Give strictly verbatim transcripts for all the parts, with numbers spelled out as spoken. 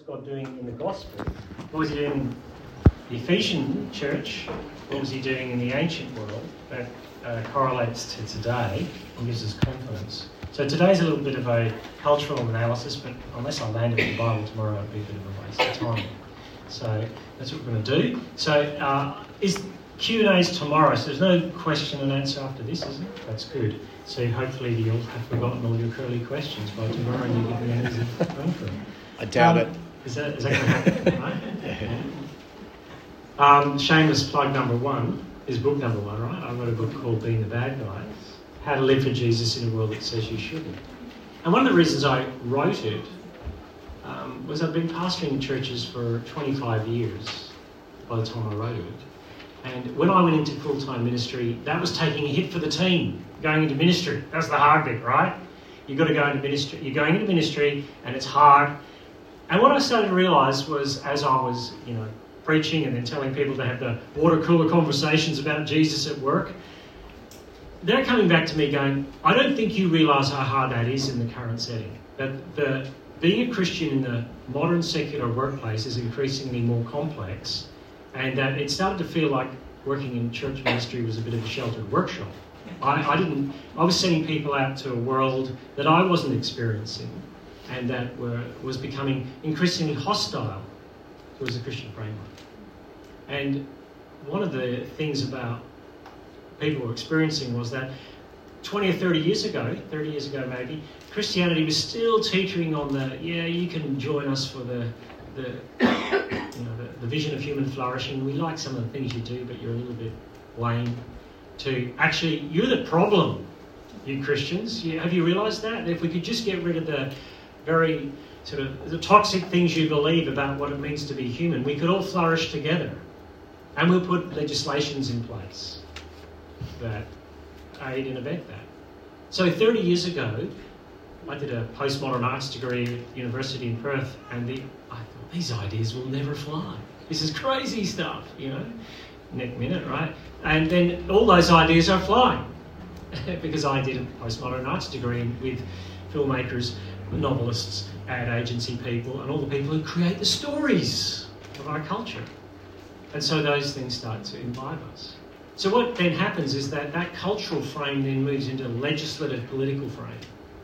what's God doing in the gospel? What was he doing in the Ephesian church? What was he doing in the ancient world that uh, correlates to today and gives us confidence? So today's a little bit of a cultural analysis, but unless I land it in the Bible tomorrow, it'd be a bit of a waste of time. So that's what we're going to do. So uh, is Q and A's tomorrow, so there's no question and answer after this, is it? That's good. So hopefully you'll have forgotten all your curly questions by tomorrow and you give me an easy run for it. I doubt um, it. Is that, is that going to happen? Right? Um, shameless plug number one is book number one, right? I've got a book called Being the Bad Guy, How to Live for Jesus in a World That Says You Shouldn't. And one of the reasons I wrote it um, was I've been pastoring churches for twenty-five years by the time I wrote it. And when I went into full-time ministry, that was taking a hit for the team, going into ministry. That's the hard bit, right? You've got to go into ministry. You're going into ministry, and it's hard. And what I started to realise was, as I was, you know, preaching and then telling people to have the water cooler conversations about Jesus at work, they're coming back to me going, I don't think you realise how hard that is in the current setting. That the being a Christian in the modern secular workplace is increasingly more complex, and that it started to feel like working in church ministry was a bit of a sheltered workshop. I, I didn't. I was sending people out to a world that I wasn't experiencing, and that were, was becoming increasingly hostile towards the Christian framework. And one of the things about people were experiencing was that twenty or thirty years ago, thirty years ago maybe, Christianity was still teetering on the, yeah, you can join us for the, the you know, the, the vision of human flourishing. We like some of the things you do, but you're a little bit lame. To actually, you're the problem, you Christians. You, have you realised that? If we could just get rid of the very sort of the toxic things you believe about what it means to be human, we could all flourish together. And we'll put legislations in place that aid and abet that. So thirty years ago, I did a postmodern arts degree at university in Perth, and the, I thought, these ideas will never fly. This is crazy stuff, you know, next minute, right? And then all those ideas are flying because I did a postmodern arts degree with filmmakers, novelists, ad agency people, and all the people who create the stories of our culture. And so those things start to imbibe us. So what then happens is that that cultural frame then moves into a legislative political frame.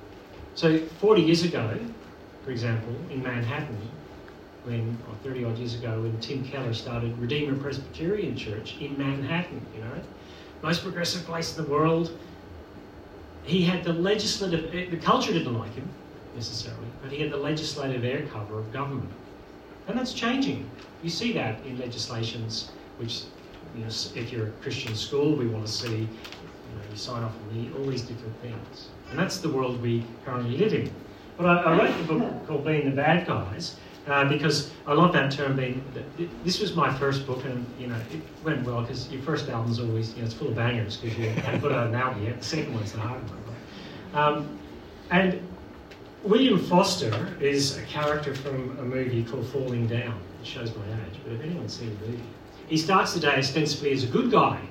So forty years ago, for example, in Manhattan, when, or thirty odd years ago, when Tim Keller started Redeemer Presbyterian Church in Manhattan, you know, most progressive place in the world, he had the legislative, the culture didn't like him necessarily, but he had the legislative air cover of government. And that's changing. You see that in legislations, which, you know, if you're a Christian school, we want to see, you know, you sign off on the, all these different things. And that's the world we currently live in. But I, I wrote the book called Being the Bad Guys, uh, because I love that term. Being, this was my first book, and you know it went well because your first album's always, you know, it's full of bangers because you haven't put out an album yet. The second one's the hard one. Right? Um, and William Foster is a character from a movie called Falling Down. It shows my age, but if anyone's seen the movie, he starts the day ostensibly as a good guy,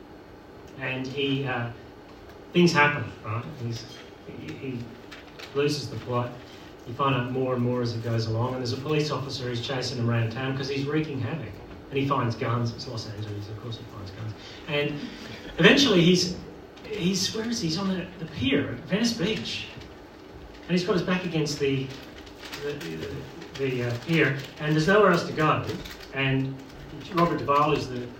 and he uh, things happen, right? He's, he, he loses the plot. You find out more and more as it goes along, and there's a police officer who's chasing him around town because he's wreaking havoc, and he finds guns. It's Los Angeles, of course he finds guns, and eventually he's he's where is he? He's on the, the pier at Venice Beach. And he's got his back against the the, the, the uh, pier, and there's nowhere else to go. And Robert Duvall is the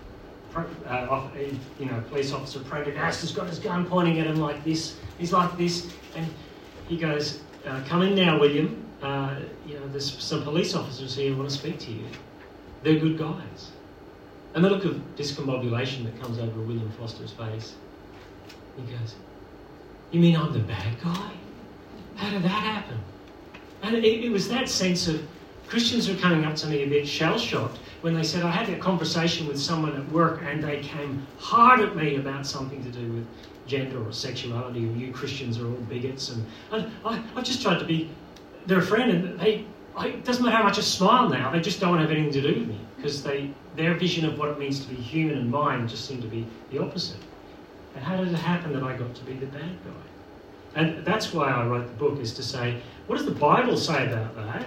uh, you know police officer. Prendergast has got his gun pointing at him like this. He's like this, and he goes, uh, "Come in now, William. Uh, you know, there's some police officers here who want to speak to you. They're good guys." And the look of discombobulation that comes over William Foster's face. He goes, "You mean I'm the bad guy? How did that happen?" And it, it was that sense of Christians were coming up to me a bit shell-shocked when they said, I had a conversation with someone at work and they came hard at me about something to do with gender or sexuality, or you Christians are all bigots. And I, I, I just tried to be their friend, and they, I, it doesn't matter how much I smile now, they just don't have anything to do with me because they their vision of what it means to be human and mine just seemed to be the opposite. And how did it happen that I got to be the bad guy? And that's why I wrote the book, is to say, what does the Bible say about that?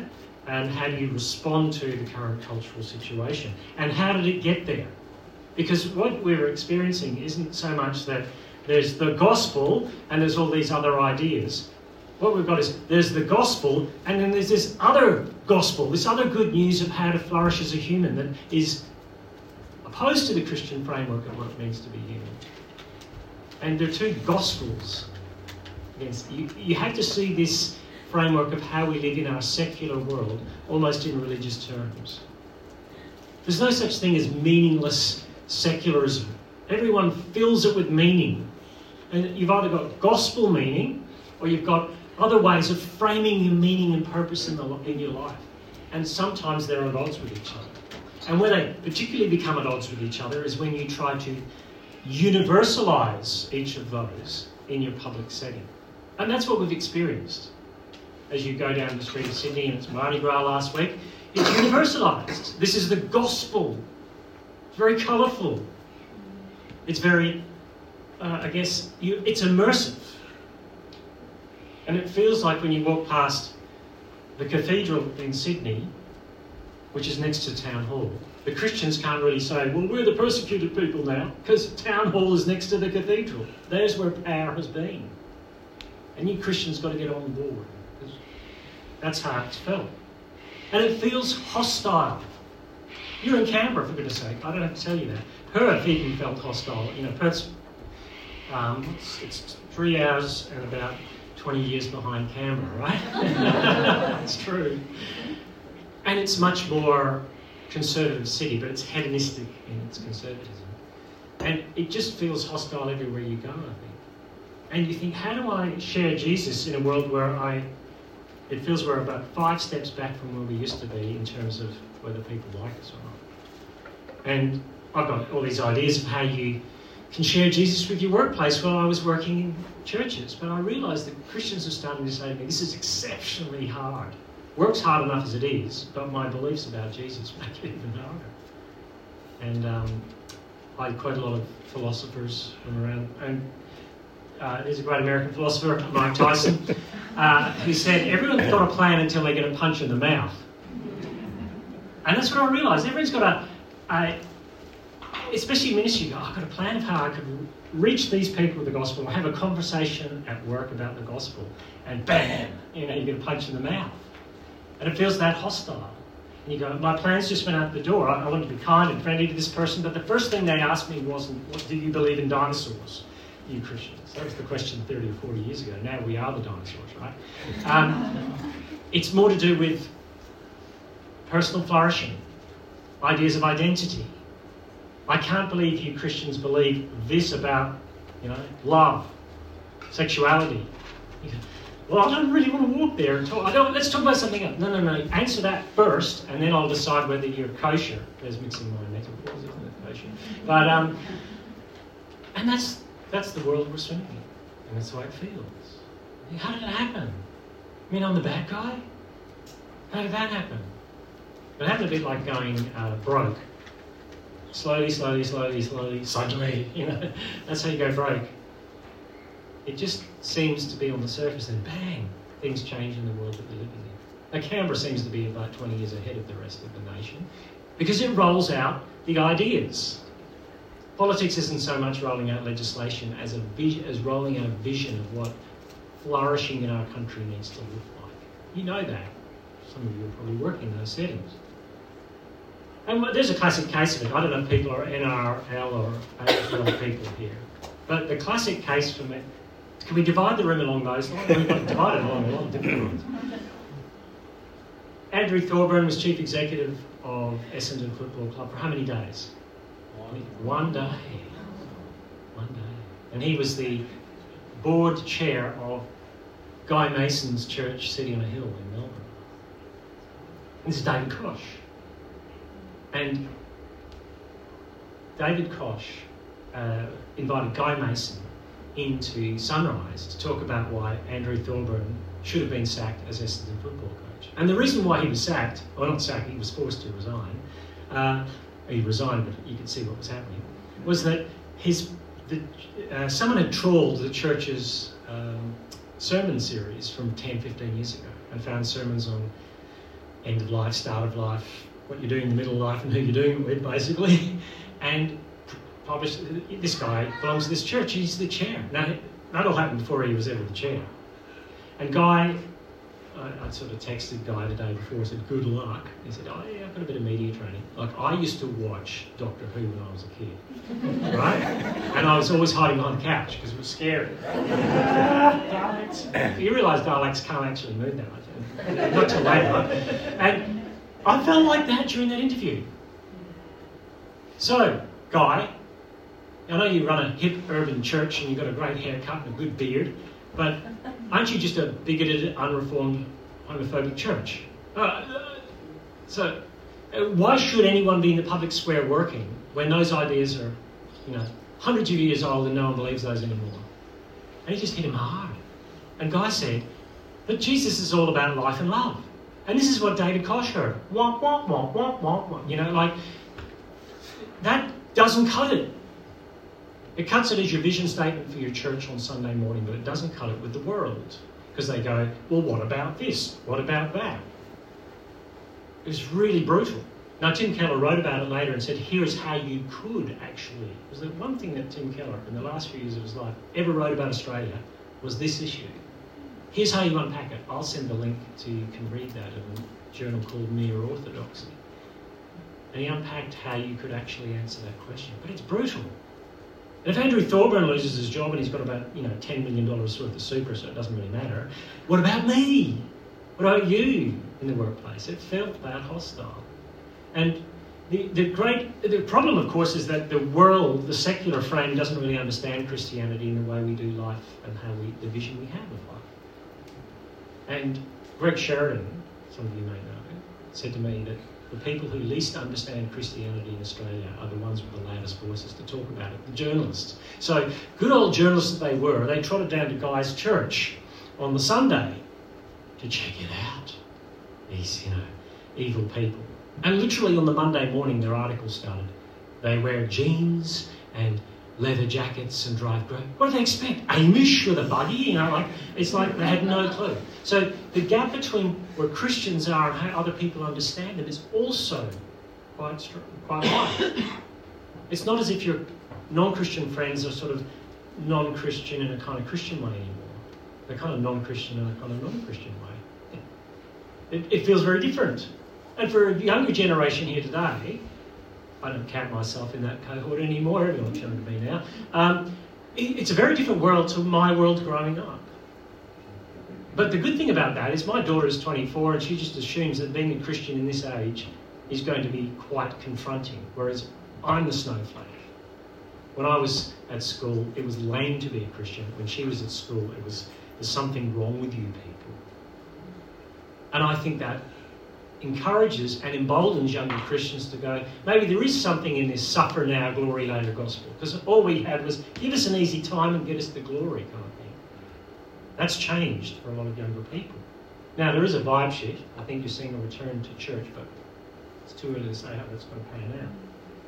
And how do you respond to the current cultural situation? And how did it get there? Because what we're experiencing isn't so much that there's the gospel and there's all these other ideas. What we've got is there's the gospel and then there's this other gospel, this other good news of how to flourish as a human that is opposed to the Christian framework of what it means to be human. And there are two gospels against you. You have to see this framework of how we live in our secular world almost in religious terms. There's no such thing as meaningless secularism. Everyone fills it with meaning. And you've either got gospel meaning or you've got other ways of framing your meaning and purpose in, the, in your life. And sometimes they're at odds with each other. And where they particularly become at odds with each other is when you try to universalise each of those in your public setting. And that's what we've experienced. As you go down the street of Sydney, and it's Mardi Gras last week, it's universalised. This is the gospel. It's very colourful. It's very, uh, I guess, you, it's immersive. And it feels like when you walk past the cathedral in Sydney, which is next to Town Hall, the Christians can't really say, well, we're the persecuted people now, because Town Hall is next to the cathedral. There's where power has been. And you Christians got to get on board. That's how it's felt. And it feels hostile. You're in Canberra, for goodness sake. I don't have to tell you that. Perth even felt hostile. You know, Perth's um, it's, it's three hours and about twenty years behind Canberra, right? That's true. And it's much more conservative city, but it's hedonistic in its conservatism. And it just feels hostile everywhere you go, I think. And you think, how do I share Jesus in a world where I, it feels we're about five steps back from where we used to be in terms of whether people like us or not. And I've got all these ideas of how you can share Jesus with your workplace. Well, I was working in churches, but I realised that Christians are starting to say to me, this is exceptionally hard. Work's hard enough as it is, but my beliefs about Jesus make it even harder. And um, I quote a lot of philosophers from around, and uh, there's a great American philosopher, Mike Tyson, uh, who said, everyone's got a plan until they get a punch in the mouth. And that's what I realised. Everyone's got a, a especially in ministry, oh, I've got a plan of how I could reach these people with the gospel, or have a conversation at work about the gospel, and bam, you know, you get a punch in the mouth. And it feels that hostile. And you go, my plans just went out the door. I, I want to be kind and friendly to this person, but the first thing they asked me wasn't, what, do you believe in dinosaurs, you Christians? That was the question thirty or forty years ago. Now we are the dinosaurs, right? Um, it's more to do with personal flourishing, ideas of identity. I can't believe you Christians believe this about, you know, love, sexuality. You go, well, I don't really want to walk there and talk. I don't, let's talk about something else. No, no, no. Answer that first, and then I'll decide whether you're kosher. There's mixing my metaphors, isn't it, kosher? But um, and that's that's the world we're swimming in, and that's the way it feels. How did it happen? I mean, I'm the bad guy. How did that happen? It happened a bit like going uh, broke. Slowly, slowly, slowly, slowly, suddenly. You know, that's how you go broke. It just seems to be on the surface, and bang, things change in the world that we're living in. Now, Canberra seems to be about twenty years ahead of the rest of the nation because it rolls out the ideas. Politics isn't so much rolling out legislation as a vision, as rolling out a vision of what flourishing in our country needs to look like. You know that. Some of you are probably working in those settings. And there's a classic case of it. I don't know if people are N R L or A F L people here, but the classic case for me. Can we divide the room along those lines? We've got divided along a lot of different lines. Andrew Thorburn was chief executive of Essendon Football Club for how many days? One. One day. One day. And he was the board chair of Guy Mason's church, City on a Hill in Melbourne. And this is David Koch. And David Koch uh, invited Guy Mason into Sunrise to talk about why Andrew Thorburn should have been sacked as Essendon football coach. And the reason why he was sacked, or not sacked, he was forced to resign, uh, he resigned, but you could see what was happening, was that his the, uh, someone had trawled the church's um, sermon series from ten, fifteen years ago and found sermons on end of life, start of life, what you're doing in the middle of life and who you're doing it with, basically. And published, this guy belongs to this church, he's the chair. Now, that all happened before he was ever the chair. And Guy, I, I sort of texted Guy the day before, I said, good luck. He said, oh yeah, I've got a bit of media training. Like, I used to watch Doctor Who when I was a kid, right? And I was always hiding behind the couch because it was scary. Daleks. You realise Daleks can't actually move that much. Not till later. And I felt like that during that interview. So, Guy, I know you run a hip urban church and you've got a great haircut and a good beard, but aren't you just a bigoted, unreformed, homophobic church? Uh, so, uh, why should anyone be in the public square working when those ideas are, you know, hundreds of years old and no one believes those anymore? And he just hit him hard. And Guy said, but Jesus is all about life and love. And this is what David Koch heard. Womp, womp, womp, womp, womp, womp. You know, like, that doesn't cut it. It cuts it as your vision statement for your church on Sunday morning, but it doesn't cut it with the world. Because they go, well, what about this? What about that? It was really brutal. Now, Tim Keller wrote about it later and said, here's how you could actually. It was the one thing that Tim Keller, in the last few years of his life, ever wrote about Australia was this issue. Here's how you unpack it. I'll send the link to you can read that in a journal called Mere Orthodoxy. And he unpacked how you could actually answer that question. But it's brutal. And if Andrew Thorburn loses his job and he's got about, you know, ten million dollars worth of super, so it doesn't really matter, what about me? What about you in the workplace? It felt that hostile. And the, the great, the problem, of course, is that the world, the secular frame, doesn't really understand Christianity in the way we do life and how we, the vision we have of life. And Greg Sheridan, some of you may know, said to me that the people who least understand Christianity in Australia are the ones with the loudest voices to talk about it, the journalists. So, good old journalists that they were, they trotted down to Guy's church on the Sunday to check it out. These, you know, evil people. And literally on the Monday morning, their article started. They wear jeans and leather jackets and drive great. What do they expect? Amish with a buggy? You know, like, it's like they had no clue. So the gap between where Christians are and how other people understand them is also quite strong, quite wide. It's not as if your non-Christian friends are sort of non-Christian in a kind of Christian way anymore. They're kind of non-Christian in a kind of non-Christian way. It, it feels very different. And for a younger generation here today, I don't count myself in that cohort anymore, everyone's younger than me now. Um, it, it's a very different world to my world growing up. But the good thing about that is my daughter is twenty-four and she just assumes that being a Christian in this age is going to be quite confronting, whereas I'm the snowflake. When I was at school, it was lame to be a Christian. When she was at school, it was, there's something wrong with you people. And I think that encourages and emboldens younger Christians to go, maybe there is something in this suffer now, glory later gospel. Because all we had was give us an easy time and get us the glory kind of thing. That's changed for a lot of younger people. Now, there is a vibe shift. I think you're seeing a return to church, but it's too early to say how that's going to pan out.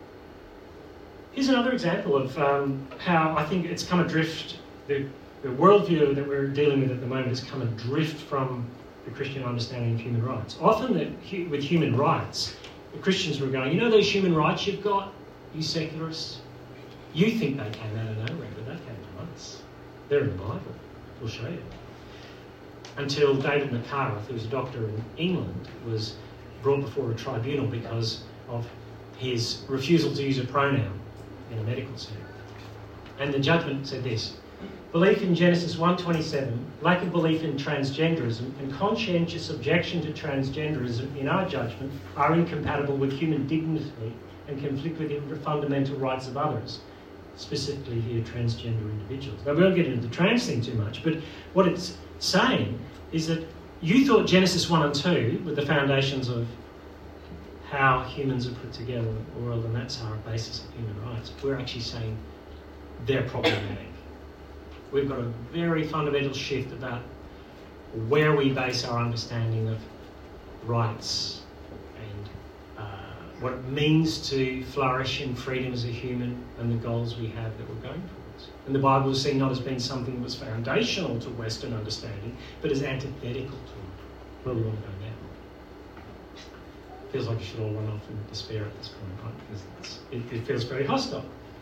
Here's another example of um, how I think it's come adrift. The, the worldview that we're dealing with at the moment has come adrift from the Christian understanding of human rights. Often the, with human rights, the Christians were going, you know those human rights you've got, you secularists? You think they came out of nowhere, but they came to us. They're in the Bible. We'll show you. Until David McCarthy, who was a doctor in England, was brought before a tribunal because of his refusal to use a pronoun in a medical setting. And the judgment said this: belief in Genesis one twenty-seven, lack of belief in transgenderism, and conscientious objection to transgenderism, in our judgment, are incompatible with human dignity and conflict with the fundamental rights of others, specifically here transgender individuals. Now, we won't get into the trans thing too much, but what it's saying is that you thought Genesis one and two were the foundations of how humans are put together in the world, and that's our basis of human rights. We're actually saying they're problematic. We've got a very fundamental shift about where we base our understanding of rights and uh, what it means to flourish in freedom as a human and the goals we have that we're going towards. And the Bible is seen not as being something that was foundational to Western understanding, but as antithetical to it, where we want to go now. feels like you should all run off in despair at this point, right? Because it's, it, it feels very hostile.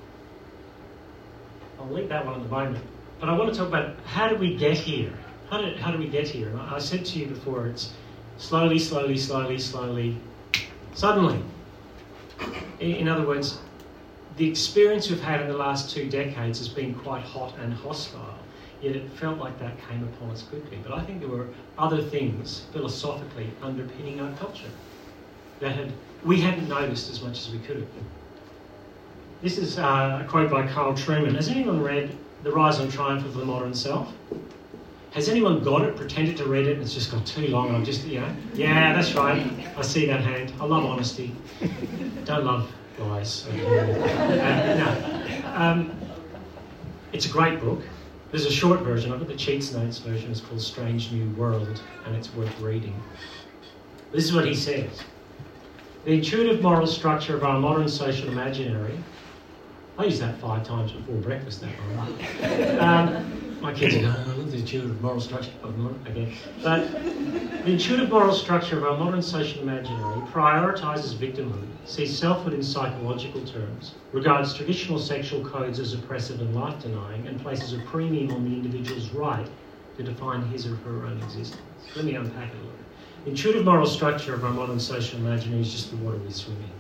I'll leave that one at the moment. But I want to talk about how did we get here? How did, how do we get here? And I, I said to you before, it's slowly, slowly, slowly, slowly, suddenly. In, in other words, the experience we've had in the last two decades has been quite hot and hostile, yet it felt like that came upon us quickly. But I think there were other things philosophically underpinning our culture that had we hadn't noticed as much as we could have. This is uh, a quote by Carl Trueman. Has anyone read The Rise and Triumph of the Modern Self? Has anyone got it, pretended to read it, and it's just got too long? I'm just, you know, yeah, that's right. I see that hand. I love honesty. Don't love lies. Uh, no. Um, it's a great book. There's a short version of it. The Cheats Notes version is called Strange New World, and it's worth reading. This is what he says. The intuitive moral structure of our modern social imaginary. I used that five times before breakfast that morning. Um, my kids are going, I love the intuitive moral structure. Okay. But the intuitive moral structure of our modern social imaginary prioritises victimhood, sees selfhood in psychological terms, regards traditional sexual codes as oppressive and life-denying, and places a premium on the individual's right to define his or her own existence. Let me unpack it a little. The intuitive moral structure of our modern social imaginary is just the water we swim in.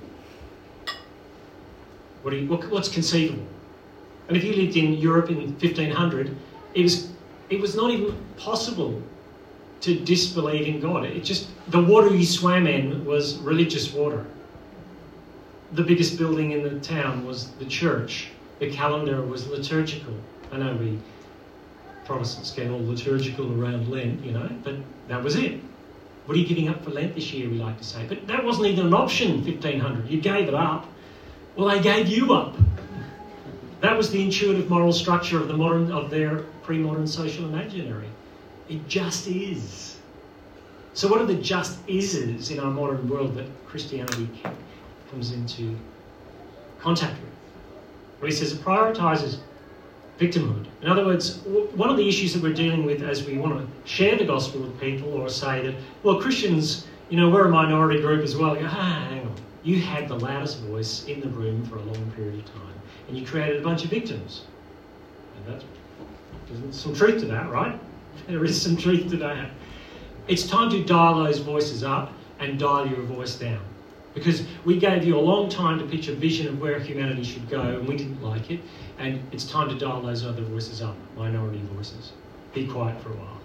What do you, what, what's conceivable? And if you lived in Europe in fifteen hundred, it was, it was not even possible to disbelieve in God. It just, the water you swam in was religious water. The biggest building in the town was the church. The calendar was liturgical. I know we Protestants get all liturgical around Lent, you know, but that was it. What are you giving up for Lent this year, we like to say. But that wasn't even an option in fifteen hundred. You gave it up. Well, they gave you up. That was the intuitive moral structure of the modern, of their pre-modern social imaginary. It just is. So what are the just ises in our modern world that Christianity comes into contact with? Well, he says it prioritises victimhood. In other words, one of the issues that we're dealing with as we want to share the gospel with people or say that, well, Christians, you know, we're a minority group as well. You go, ah, hang on. You had the loudest voice in the room for a long period of time, and you created a bunch of victims. And that's, there's some truth to that, right? There is some truth to that. It's time to dial those voices up and dial your voice down. Because we gave you a long time to pitch a vision of where humanity should go, and we didn't like it. And it's time to dial those other voices up, minority voices. Be quiet for a while.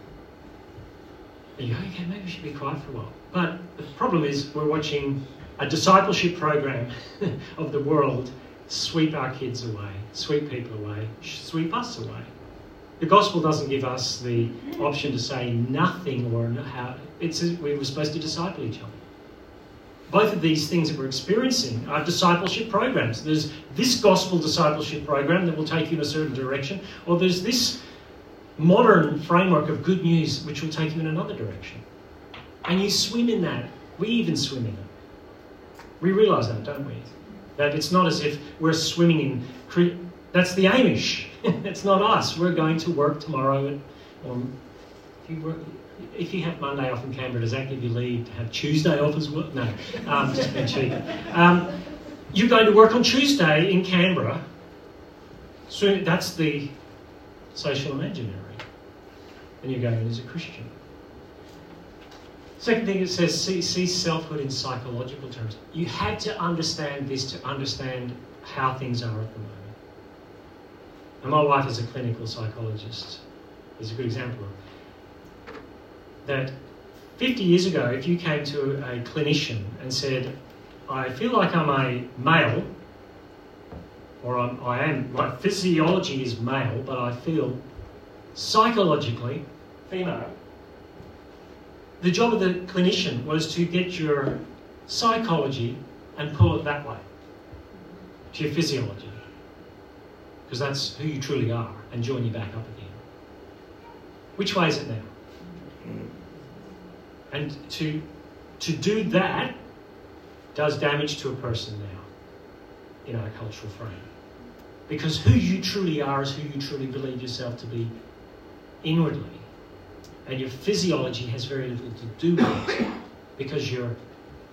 And you go, okay, maybe we should be quiet for a while. But the problem is we're watching a discipleship program of the world sweep our kids away, sweep people away, sweep us away. The gospel doesn't give us the option to say nothing or how. It's we were supposed to disciple each other. Both of these things that we're experiencing are discipleship programs. There's this gospel discipleship program that will take you in a certain direction, or there's this modern framework of good news which will take you in another direction. And you swim in that. We even swim in it. We realise that, don't we? That it's not as if we're swimming in... Cre- That's the Amish. It's not us. We're going to work tomorrow. And, um, if, you work, if you have Monday off in Canberra, does that give you leave to have Tuesday off as well? No, um, just being cheeky. Um, you're going to work on Tuesday in Canberra. So that's the social imaginary. And you're going as a Christian. Second thing, it says, see, see selfhood in psychological terms. You had to understand this to understand how things are at the moment. And my wife is a clinical psychologist. Is a good example of that. fifty years ago, if you came to a clinician and said, I feel like I'm a male, or I'm, I am, my physiology is male, but I feel psychologically female. The job of the clinician was to get your psychology and pull it that way, to your physiology, because that's who you truly are, and join you back up again. Which way is it now? And to, to do that does damage to a person now in our cultural frame. Because who you truly are is who you truly believe yourself to be inwardly. And your physiology has very little to do with it, because you're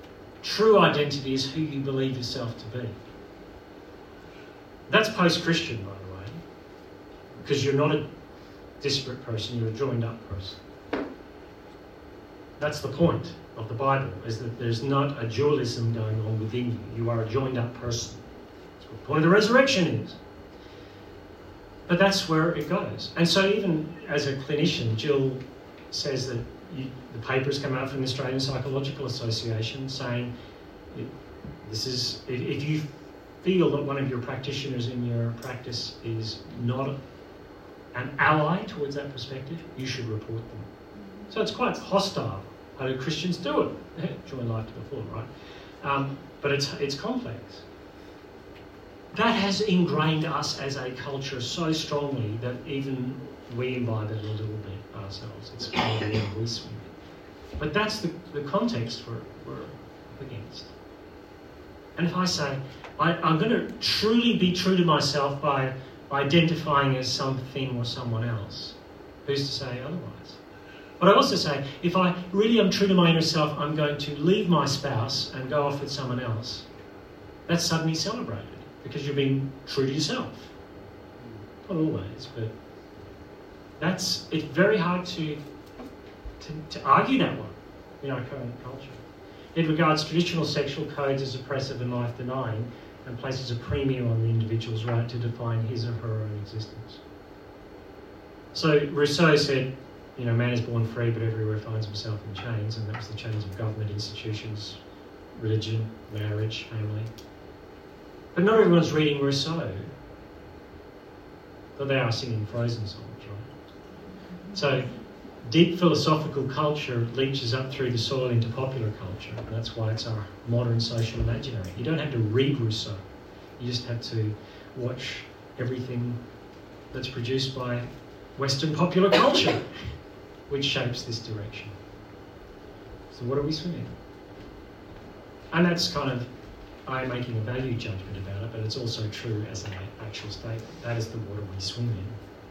true identity is who you believe yourself to be. That's post-Christian, by the way, because you're not a disparate person, you're a joined-up person. That's the point of the Bible, is that there's not a dualism going on within you. You are a joined-up person. That's what the point of the resurrection is. But that's where it goes. And so even as a clinician, Jill says that you, the papers come out from the Australian Psychological Association saying, this is, if, if you feel that one of your practitioners in your practice is not an ally towards that perspective, you should report them. So it's quite hostile. How do Christians do it? Join life to the full, right? Um, but it's, it's complex. That has ingrained us as a culture so strongly that even we imbibe it a little bit ourselves. It's kind of where we swim. But that's the, the context we're, we're up against. And if I say, I, I'm going to truly be true to myself by identifying as something or someone else, who's to say otherwise? But I also say, if I really am true to my inner self, I'm going to leave my spouse and go off with someone else. That's suddenly celebrated, because you're being true to yourself. Not always, but that's, it's very hard to, to, to argue that one in our current culture. It regards traditional sexual codes as oppressive and life-denying, and places a premium on the individual's right to define his or her own existence. So Rousseau said, you know, man is born free, but everywhere finds himself in chains, and that was the chains of government, institutions, religion, marriage, family. But not everyone's reading Rousseau, but they are singing Frozen songs, right? So deep philosophical culture leaches up through the soil into popular culture. And that's why it's our modern social imaginary. You don't have to read Rousseau. You just have to watch everything that's produced by Western popular culture, which shapes this direction. So what are we swimming? And that's kind of, I'm making a value judgment about it, but it's also true as an actual statement. That is the water we swim in.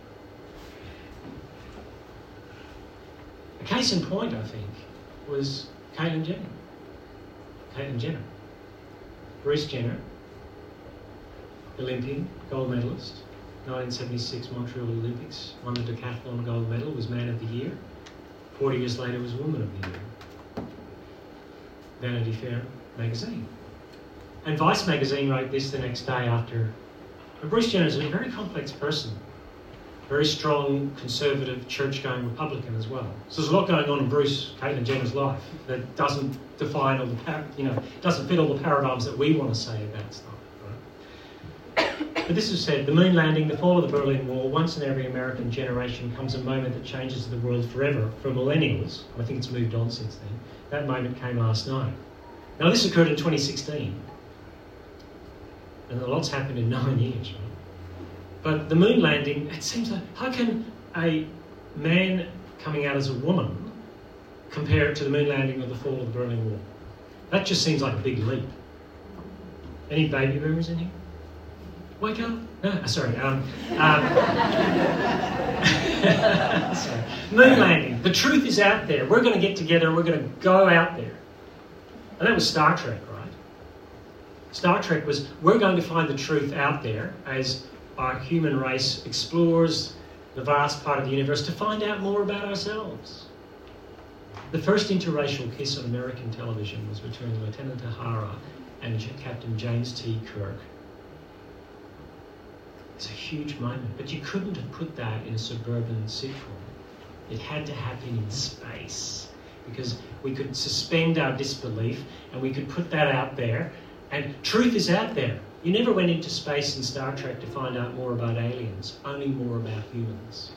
A case in point, I think, was Caitlyn Jenner. Caitlyn Jenner. Bruce Jenner, Olympian, gold medalist, nineteen seventy-six Montreal Olympics, won the decathlon gold medal, was man of the year. forty years later was woman of the year. Vanity Fair magazine. And Vice magazine wrote this the next day after. And Bruce Jenner is a very complex person. Very strong, conservative, church-going Republican as well. So there's a lot going on in Bruce, Caitlyn Jenner's life that doesn't define all the, you know, doesn't fit all the paradigms that we want to say about stuff, right? But this is said, the moon landing, the fall of the Berlin Wall, once in every American generation comes a moment that changes the world forever. For millennials, I think it's moved on since then, that moment came last night. Now this occurred in twenty sixteen, and a lot's happened in nine years, right? But the moon landing, it seems like, how can a man coming out as a woman compare it to the moon landing or the fall of the Berlin Wall? That just seems like a big leap. Any baby boomers in here? Wake up. No, sorry. Um, um, sorry. Moon landing. The truth is out there. We're going to get together. We're going to go out there. And that was Star Trek, right? Star Trek was, we're going to find the truth out there as our human race explores the vast part of the universe to find out more about ourselves. The first interracial kiss on American television was between Lieutenant Uhura and Captain James T. Kirk. It's a huge moment, but you couldn't have put that in a suburban sitcom. It had to happen in space, because we could suspend our disbelief and we could put that out there, and truth is out there. You never went into space in Star Trek to find out more about aliens, only more about humans.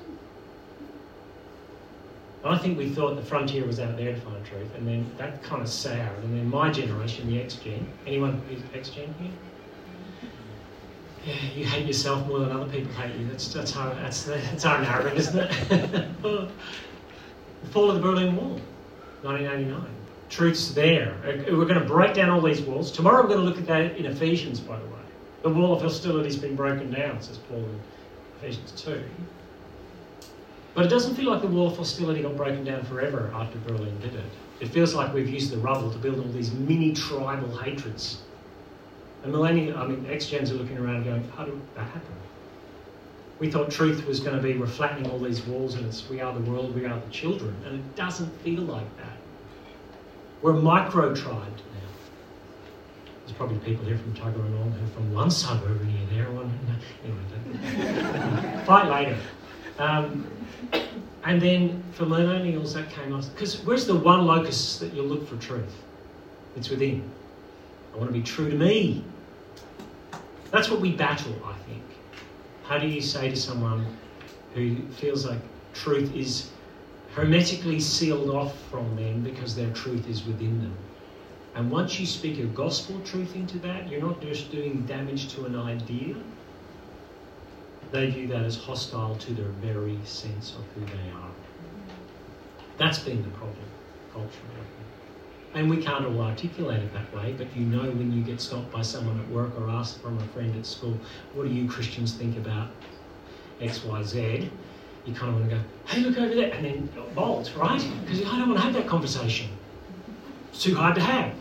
And I think we thought the frontier was out there to find truth, and then that kind of soured. And then my generation, the X-Gen, anyone who's X-Gen here? Yeah, you hate yourself more than other people hate you. That's that's our that's that's our narrative, isn't it? The fall of the Berlin Wall, nineteen eighty-nine. Truth's there. We're going to break down all these walls. Tomorrow we're going to look at that in Ephesians, by the way. The wall of hostility has been broken down, says Paul in Ephesians two. But it doesn't feel like the wall of hostility got broken down forever after Berlin did it. It feels like we've used the rubble to build all these mini tribal hatreds. And millennial, I mean, ex-gens are looking around going, how did that happen? We thought truth was going to be we're flattening all these walls and it's we are the world, we are the children. And it doesn't feel like that. We're micro-tribed now. There's probably people here from Tuggeranong who are from one suburb near there. One, anyway, fight later. Um, and then for millennials that came on. Because where's the one locus that you'll look for truth? It's within. I want to be true to me. That's what we battle, I think. How do you say to someone who feels like truth is hermetically sealed off from them because their truth is within them? And once you speak a gospel truth into that, you're not just doing damage to an idea. They view that as hostile to their very sense of who they are. That's been the problem culturally. And we can't all articulate it that way, but you know when you get stopped by someone at work or asked from a friend at school, what do you Christians think about X, Y, Z? You kind of want to go, hey, look over there, and then bolt, right? Because I don't want to have that conversation. It's too hard to have.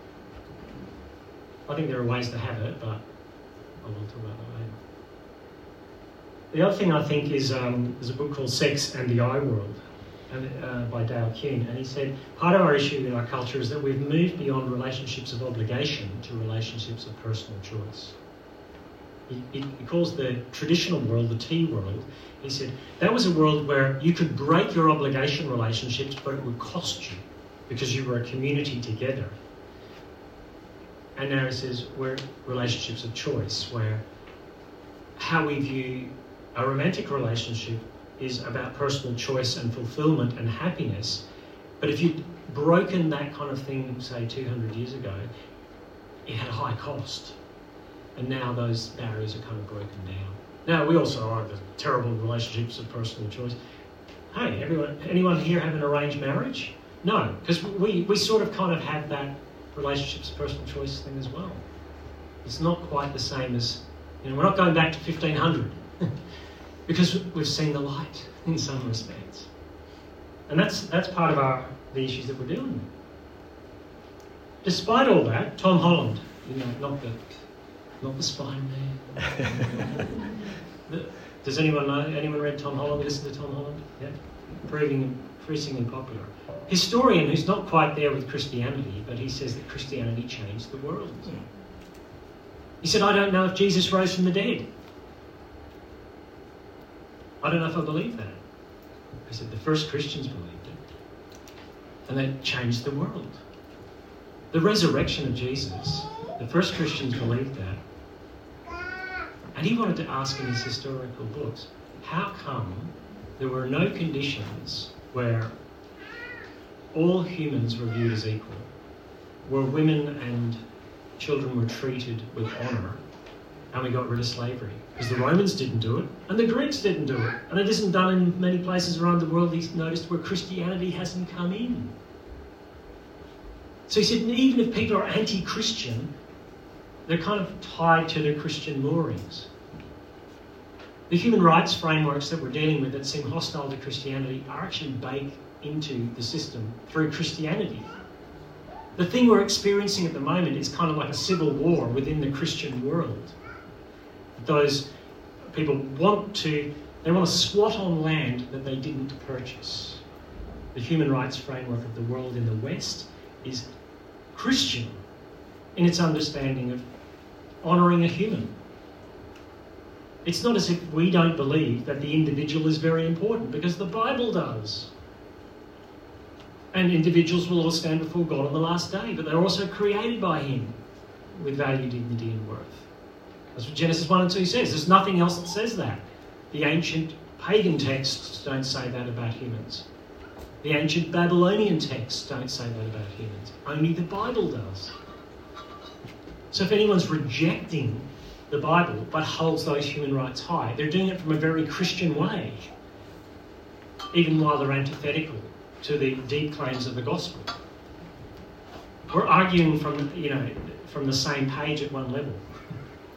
I think there are ways to have it, but I will talk about that later. The other thing I think is um, there's a book called Sex and the I World. And, uh, by Dale Kuhn, and he said part of our issue in our culture is that we've moved beyond relationships of obligation to relationships of personal choice. He, he, he calls the traditional world the T world. He said that was a world where you could break your obligation relationships, but it would cost you because you were a community together. And now he says we're relationships of choice, where how we view a romantic relationship is about personal choice and fulfillment and happiness. But if you'd broken that kind of thing, say, two hundred years ago, it had a high cost. And now those barriers are kind of broken down. Now, we also are the terrible relationships of personal choice. Hey, everyone, anyone here have an arranged marriage? No, because we, we sort of kind of have that relationships of personal choice thing as well. It's not quite the same as, you know, we're not going back to fifteen hundred. Because we've seen the light in some respects. And that's that's part of our the issues that we're dealing with. Despite all that, Tom Holland, you know, not the not the Spider-Man. the, does anyone know anyone read Tom Holland, listen to Tom Holland? Yeah. Proving increasingly popular. Historian who's not quite there with Christianity, but he says that Christianity changed the world. He said, I don't know if Jesus rose from the dead. I don't know if I believe that. I said, the first Christians believed it. And that changed the world. The resurrection of Jesus, the first Christians believed that. And he wanted to ask in his historical books, how come there were no conditions where all humans were viewed as equal, where women and children were treated with honour, and we got rid of slavery? Because the Romans didn't do it, and the Greeks didn't do it. And it isn't done in many places around the world, he's noticed, where Christianity hasn't come in. So he said, even if people are anti-Christian, they're kind of tied to their Christian moorings. The human rights frameworks that we're dealing with that seem hostile to Christianity are actually baked into the system through Christianity. The thing we're experiencing at the moment is kind of like a civil war within the Christian world. Those people want to, they want to squat on land that they didn't purchase. The human rights framework of the world in the West is Christian in its understanding of honouring a human. It's not as if we don't believe that the individual is very important, because the Bible does. And individuals will all stand before God on the last day, but they're also created by him with value, dignity and worth. That's what Genesis one and two says. There's nothing else that says that. The ancient pagan texts don't say that about humans. The ancient Babylonian texts don't say that about humans. Only the Bible does. So if anyone's rejecting the Bible but holds those human rights high, they're doing it from a very Christian way, even while they're antithetical to the deep claims of the gospel. We're arguing from, you know, from the same page at one level.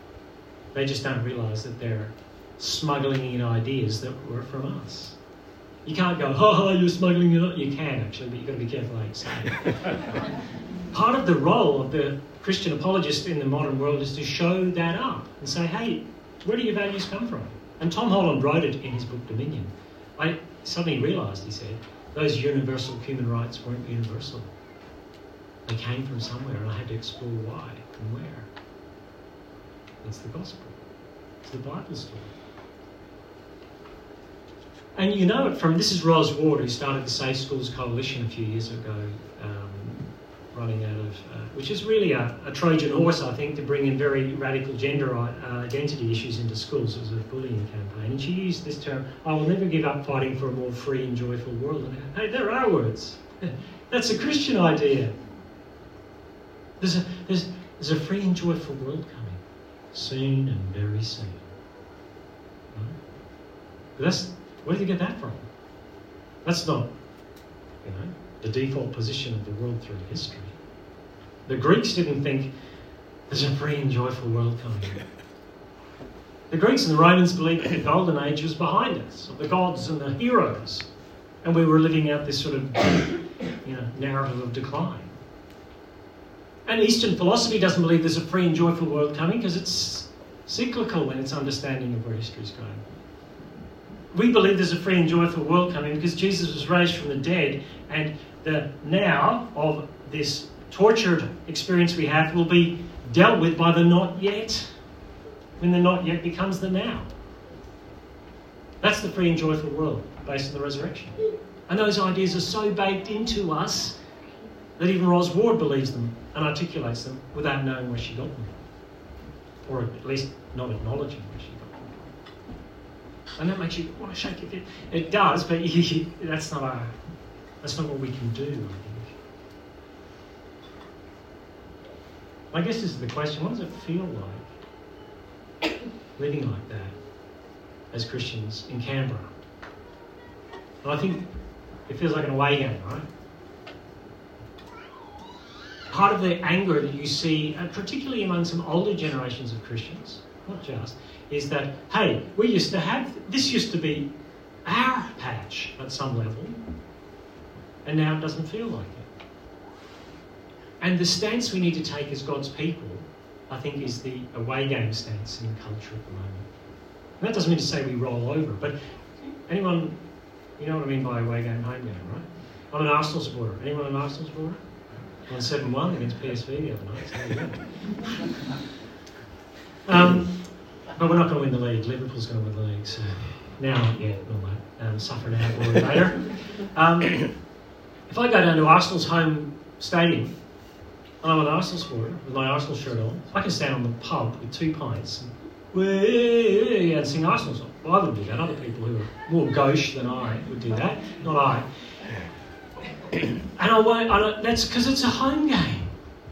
They just don't realise that they're smuggling in ideas that were from us. You can't go, oh, you're smuggling it. You can actually, but you've got to be careful how you say it. Part of the role of the Christian apologist in the modern world is to show that up and say, hey, where do your values come from? And Tom Holland wrote it in his book Dominion. I suddenly realised, he said, those universal human rights weren't universal. They came from somewhere, and I had to explore why and where. It's the gospel. It's the Bible story. And you know it from, this is Ros Ward, who started the Safe Schools Coalition a few years ago, um, running out of, uh, which is really a, a Trojan horse, I think, to bring in very radical gender uh, identity issues into schools. It was a bullying campaign. And she used this term, I will never give up fighting for a more free and joyful world. And hey, there are words. That's a Christian idea. There's a, there's, there's a free and joyful world coming, soon and very soon. Right? But that's, where did you get that from? That's not, you know, the default position of the world through history. The Greeks didn't think there's a free and joyful world coming. The Greeks and the Romans believed that the golden age was behind us, of the gods and the heroes, and we were living out this sort of, you know, narrative of decline. And Eastern philosophy doesn't believe there's a free and joyful world coming because it's cyclical in its understanding of where history's going. We believe there's a free and joyful world coming because Jesus was raised from the dead, and the now of this tortured experience we have will be dealt with by the not yet, when the not yet becomes the now. That's the free and joyful world based on the resurrection. And those ideas are so baked into us that even Ros Ward believes them and articulates them without knowing where she got them. Or at least not acknowledging where she got them. And that makes you want to shake your head. It does, but you, you, that's not a, that's not what we can do, I think. I guess this is the question, what does it feel like living like that as Christians in Canberra? And I think it feels like an away game, right? Part of the anger that you see, uh, particularly among some older generations of Christians, not just, is that, hey, we used to have, this used to be our patch at some level, and now it doesn't feel like it. And the stance we need to take as God's people, I think, is the away game stance in culture at the moment. And that doesn't mean to say we roll over, but anyone, you know what I mean by away game, home game, right? I'm an Arsenal supporter. Anyone an Arsenal supporter? Won seven one against P S V the other night, so there you go. um, but we're not going to win the league. Liverpool's going to win the league, so now, yeah, we'll um, suffer now, glory later. Um, if I go down to Arsenal's home stadium, and I'm an Arsenal supporter with my Arsenal shirt on, I can stand on the pub with two pints and, wee, and sing Arsenal songs. Well, I wouldn't do that. Other people who are more gauche than I would do that, not I. And I won't, I don't, that's because it's a home game.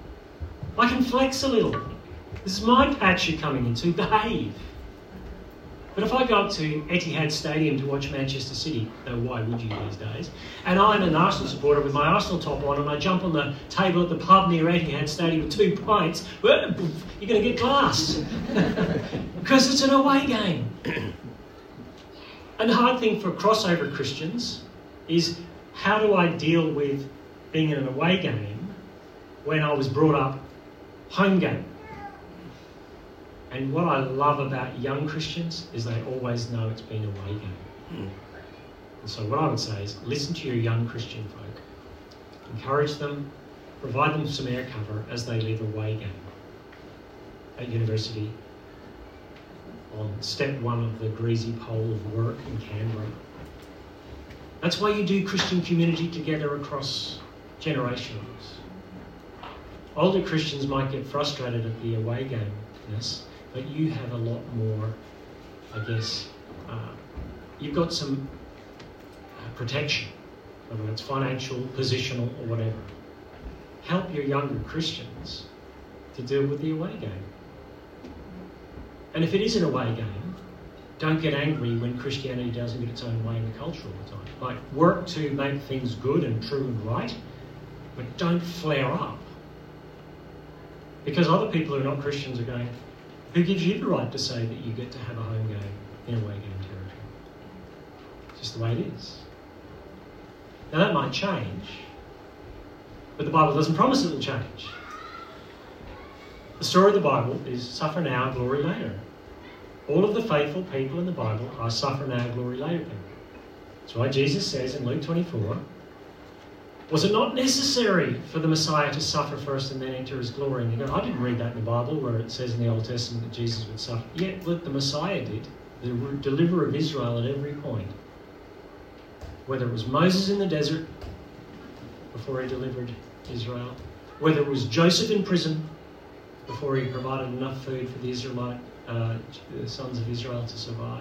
I can flex a little. This is my patch you're coming into, behave. But if I go up to Etihad Stadium to watch Manchester City, though why would you these days, and I'm an Arsenal supporter with my Arsenal top on, and I jump on the table at the pub near Etihad Stadium with two pints, well, you're going to get glassed. Because it's an away game. And the hard thing for crossover Christians is, how do I deal with being in an away game when I was brought up home game? And what I love about young Christians is they always know it's been a away game. Mm. And so what I would say is, listen to your young Christian folk. Encourage them, provide them some air cover as they live away game at university, on step one of the greasy pole of work in Canberra. That's why you do Christian community together across generations. Older Christians might get frustrated at the away game-ness, but you have a lot more, I guess, uh, you've got some uh, protection, whether it's financial, positional, or whatever. Help your younger Christians to deal with the away game. And if it is an away game, don't get angry when Christianity doesn't get its own way in the culture all the time. Like, work to make things good and true and right, but don't flare up. Because other people who are not Christians are going, who gives you the right to say that you get to have a home game in away game territory? It's just the way it is. Now that might change, but the Bible doesn't promise it will change. The story of the Bible is suffer now, glory later. All of the faithful people in the Bible are suffer now, glory later people. That's why Jesus says in Luke twenty-four, was it not necessary for the Messiah to suffer first and then enter his glory? And you go, I didn't read that in the Bible where it says in the Old Testament that Jesus would suffer. Yeah, look, the Messiah did. The deliverer of Israel at every point. Whether it was Moses in the desert before he delivered Israel, whether it was Joseph in prison before he provided enough food for the Israelite uh, the sons of Israel to survive,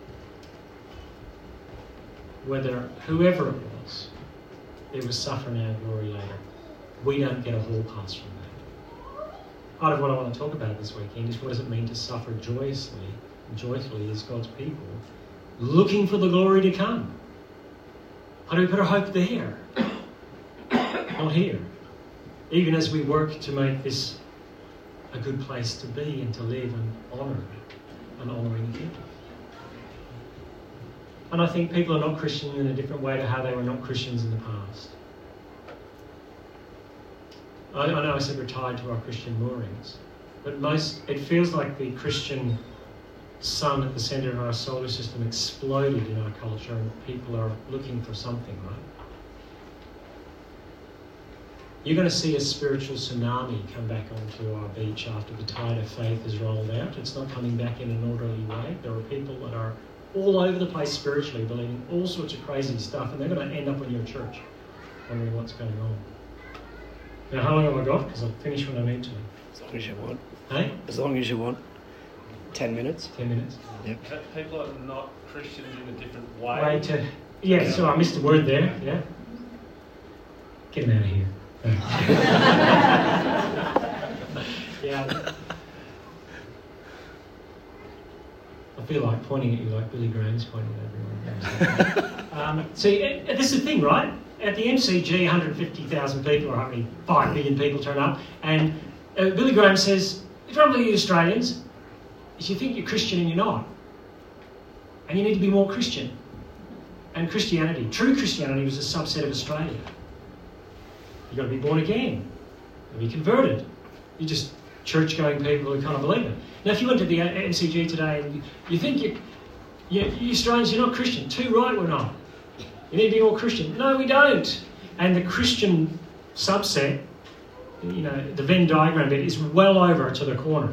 whether whoever it was, it was suffer now, glory later. We don't get a hall pass from that. Part of what I want to talk about this weekend is what does it mean to suffer joyously, joyfully as God's people, looking for the glory to come. How do we put our hope there? Not here. Even as we work to make this a good place to be and to live and honoured and honouring Him. And I think people are not Christian in a different way to how they were not Christians in the past. I, I know I said we're tied to our Christian moorings, but most, it feels like the Christian sun at the centre of our solar system exploded in our culture and people are looking for something, right? You're going to see a spiritual tsunami come back onto our beach after the tide of faith is rolled out. It's not coming back in an orderly way. There are people that are all over the place spiritually, believing all sorts of crazy stuff, and they're going to end up in your church wondering what's going on. Now, how long have I got? Because I'll finish when I need to. As long as you want. Hey? As long as you want. Ten minutes. Ten minutes. Yep. People are not Christians in a different way. Way to... Yeah, so I missed a word there, yeah. Get him out of here. Yeah. I feel like pointing at you like Billy Graham's pointing at everyone. um, see, uh, this is the thing, right? At the M C G, one hundred fifty thousand people, or how many, five million people turn up, and uh, Billy Graham says, the trouble with you Australians is you think you're Christian and you're not. And you need to be more Christian. And Christianity, true Christianity, was a subset of Australia. You've got to be born again, and be converted. You're just church-going people who can't believe it. Now, if you went to the M C G today and you, you think you, you, you Australians, you're not Christian. Too right, we're not. You need to be more Christian. No, we don't. And the Christian subset, you know, the Venn diagram bit is well over to the corner.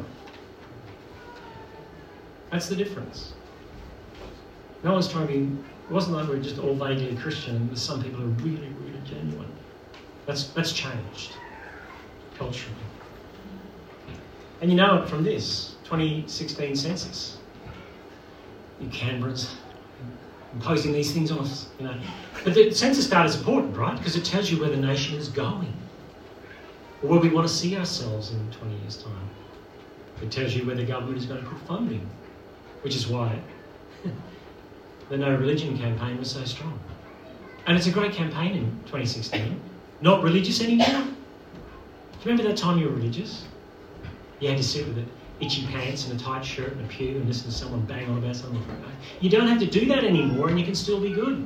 That's the difference. No one's trying to be... It wasn't like we're just all vaguely Christian and some people are really, really genuine. That's, that's changed culturally. And you know it from this twenty sixteen census. You Canberrans imposing these things on us, you know. But the census data is important, right? Because it tells you where the nation is going, or where we want to see ourselves in twenty years' time. It tells you where the government is going to put funding, which is why the No Religion campaign was so strong. And it's a great campaign in twenty sixteen. Not religious anymore? Do you remember that time you were religious? You had to sit with it, itchy pants and a tight shirt and a pew and listen to someone bang on about something. You don't have to do that anymore and you can still be good.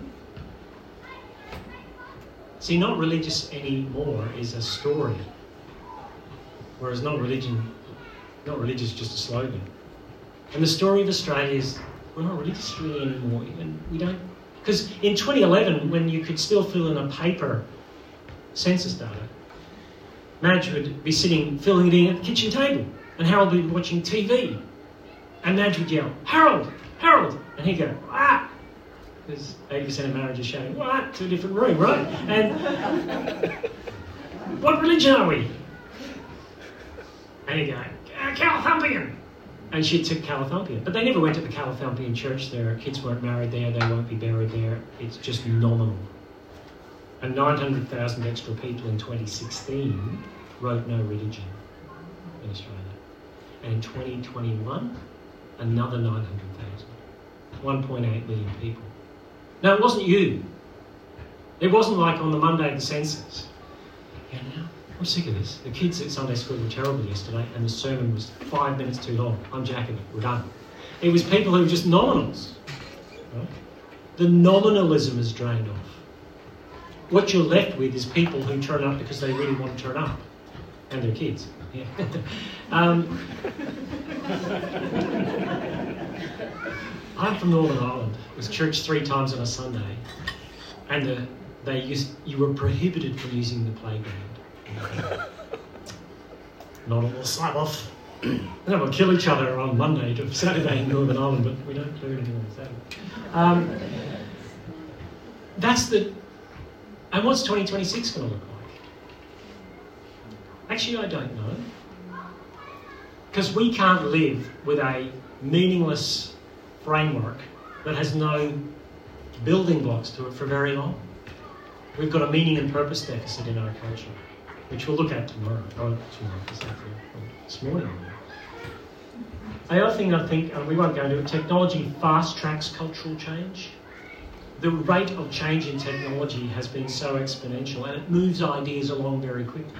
See, not religious anymore is a story. Whereas not religion, not religious is just a slogan. And the story of Australia is, we're not religious really anymore. And we don't, because in twenty eleven, when you could still fill in a paper census data, Madge would be sitting, filling it in at the kitchen table, and Harold would be watching T V. And Madge would yell, Harold, Harold! And he'd go, ah! Because eighty percent of marriages shouting, what? To a different room, right? And what religion are we? And he'd go, uh, Calathumpian! And she'd take Calathumpian. But they never went to the Calathumpian church. Their kids weren't married there, they won't be buried there. It's just nominal. And nine hundred thousand extra people in twenty sixteen wrote no religion in Australia. And in twenty twenty-one, another nine hundred thousand. one point eight million people. No, it wasn't you. It wasn't like on the Monday of the census. Yeah, now, I'm sick of this. The kids at Sunday school were terrible yesterday and the sermon was five minutes too long. I'm jacking it. We're done. It was people who were just nominals. Right? The nominalism is drained off. what you're left with is people who turn up because they really want to turn up. And their kids. Yeah. um, I'm from Northern Ireland. It was church three times on a Sunday. And the, they used, you were prohibited from using the playground. Not on the Sabbath. Then we'll kill each other on Monday to Saturday in Northern Ireland, but we don't do anything on Saturday. Um, that's the... And what's twenty twenty-six going to look like? Actually, I don't know. Because we can't live with a meaningless framework that has no building blocks to it for very long. We've got a meaning and purpose deficit in our culture, which we'll look at tomorrow, or tomorrow, this afternoon, or this morning. The other thing I think, and we won't go into it, technology fast tracks cultural change. The rate of change in technology has been so exponential, and it moves ideas along very quickly.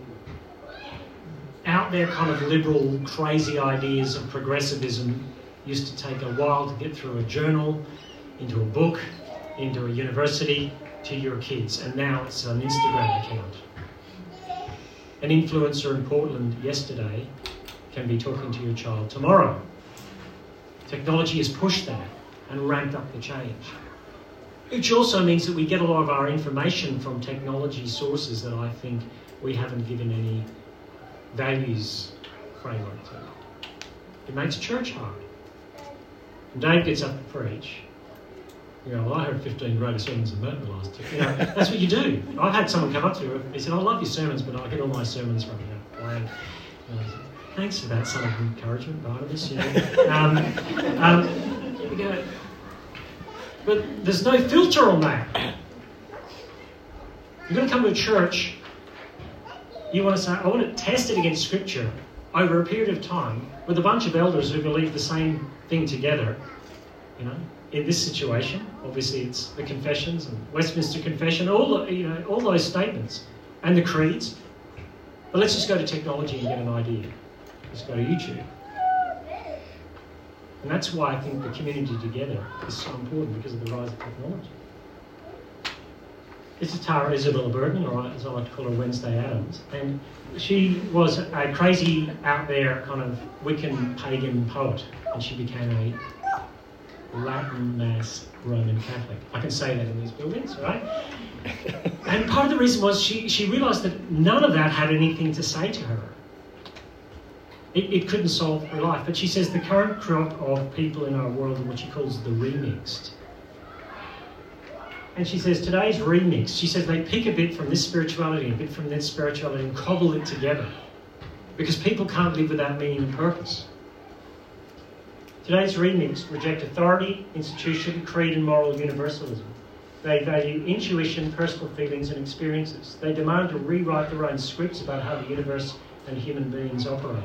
Out there kind of liberal, crazy ideas of progressivism used to take a while to get through a journal, into a book, into a university, to your kids, and now it's an Instagram account. An influencer in Portland yesterday can be talking to your child tomorrow. Technology has pushed that and ramped up the change. Which also means that we get a lot of our information from technology sources that I think we haven't given any values framework to. It makes church hard. And Dave gets up to preach. You know, well, I heard fifteen greater sermons than that in the last two. You know, that's what you do. I've had someone come up to me, they said, I love your sermons, but I get all my sermons from you. Know, and I said, thanks for that son of encouragement, Barnabas. You know. um, um, here we go. But there's no filter on that. You're going to come to a church, you want to say, I want to test it against Scripture over a period of time with a bunch of elders who believe the same thing together, you know. In this situation, obviously it's the confessions and Westminster Confession, all the, you know, all those statements, and the creeds. But let's just go to technology and get an idea. Let's go to YouTube. And that's why I think the community together is so important, because of the rise of technology. This is Tara Isabella Burton, or as I like to call her, Wednesday Adams, and she was a crazy, out there kind of Wiccan pagan poet, and she became a Latin Mass Roman Catholic. I can say that in these buildings, right? And part of the reason was she, she realised that none of that had anything to say to her. It, it couldn't solve her life. But she says the current crop of people in our world are what she calls the remixed. And she says today's remix, she says they pick a bit from this spirituality, a bit from that spirituality, and cobble it together. Because people can't live without meaning and purpose. Today's remix reject authority, institution, creed and moral universalism. They value intuition, personal feelings and experiences. They demand to rewrite their own scripts about how the universe and human beings operate.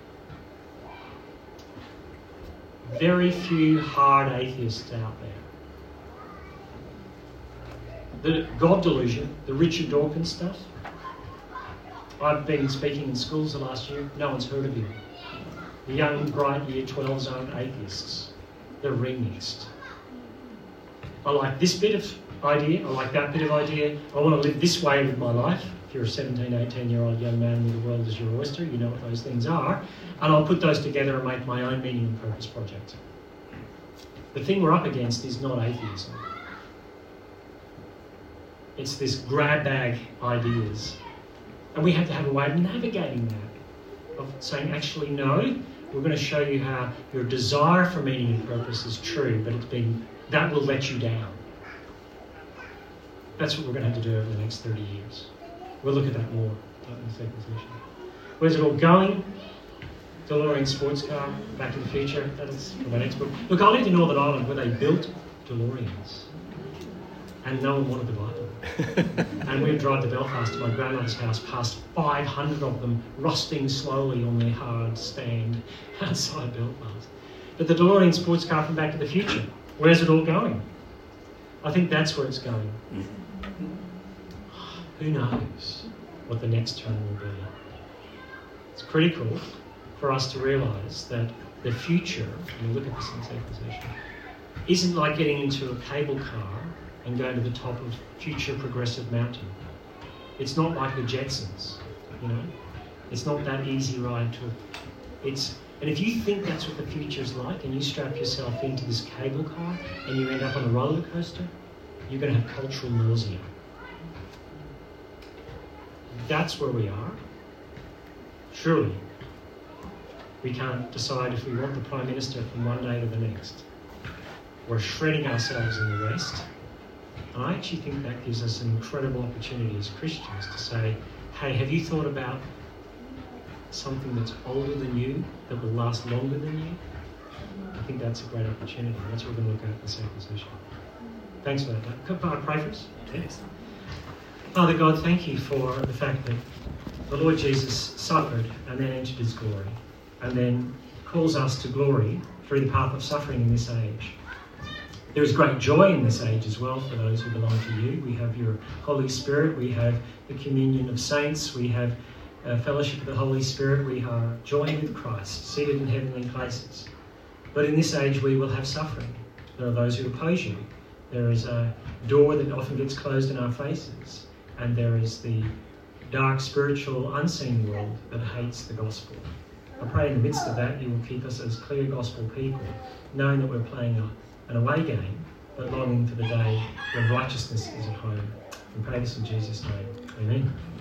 Very few hard atheists out there. The God delusion, the Richard Dawkins stuff. I've been speaking in schools the last year, no one's heard of him. The young, bright year twelves aren't atheists. They're remixed. I like this bit of idea, I like that bit of idea. I want to live this way with my life. If you're a seventeen, eighteen-year-old young man with the world as your oyster, you know what those things are. And I'll put those together and make my own meaning and purpose project. The thing we're up against is not atheism. It's this grab bag ideas. And we have to have a way of navigating that. Of saying, actually, no, we're going to show you how your desire for meaning and purpose is true, but it's been, that will let you down. That's what we're going to have to do over the next thirty years. We'll look at that more in the second session. Where's it all going? DeLorean sports car, Back to the Future, that is for my next book. Look, I lived in Northern Ireland where they built DeLoreans, and no one wanted to buy them. And we'd drive to Belfast to my grandmother's house, past five hundred of them rusting slowly on their hard stand outside Belfast. But the DeLorean sports car from Back to the Future, where's it all going? I think that's where it's going. Who knows what the next turn will be? It's critical for us to realise that the future, and we'll look at this in the second session, isn't like getting into a cable car and go to the top of future progressive mountain. It's not like the Jetsons, you know. It's not that easy ride to. It's and if you think that's what the future's like, and you strap yourself into this cable car and you end up on a roller coaster, you're going to have cultural nausea. That's where we are. Surely, we can't decide if we want the Prime Minister from one day to the next. We're shredding ourselves in the West. And I actually think that gives us an incredible opportunity as Christians to say, hey, have you thought about something that's older than you, that will last longer than you? I think that's a great opportunity. That's what we're going to look at in the second session. Thanks for that. Could I pray for us? Please. Father God, thank you for the fact that the Lord Jesus suffered and then entered his glory, and then calls us to glory through the path of suffering in this age. There is great joy in this age as well for those who belong to you. We have your Holy Spirit, we have the communion of saints, we have uh, fellowship of the Holy Spirit, we are joined with Christ, seated in heavenly places. But in this age we will have suffering. There are those who oppose you. There is a door that often gets closed in our faces, and there is the dark, spiritual, unseen world that hates the gospel. I pray in the midst of that you will keep us as clear gospel people, knowing that we're playing a an away game, but longing for the day when righteousness is at home. We pray this in Jesus' name. Amen.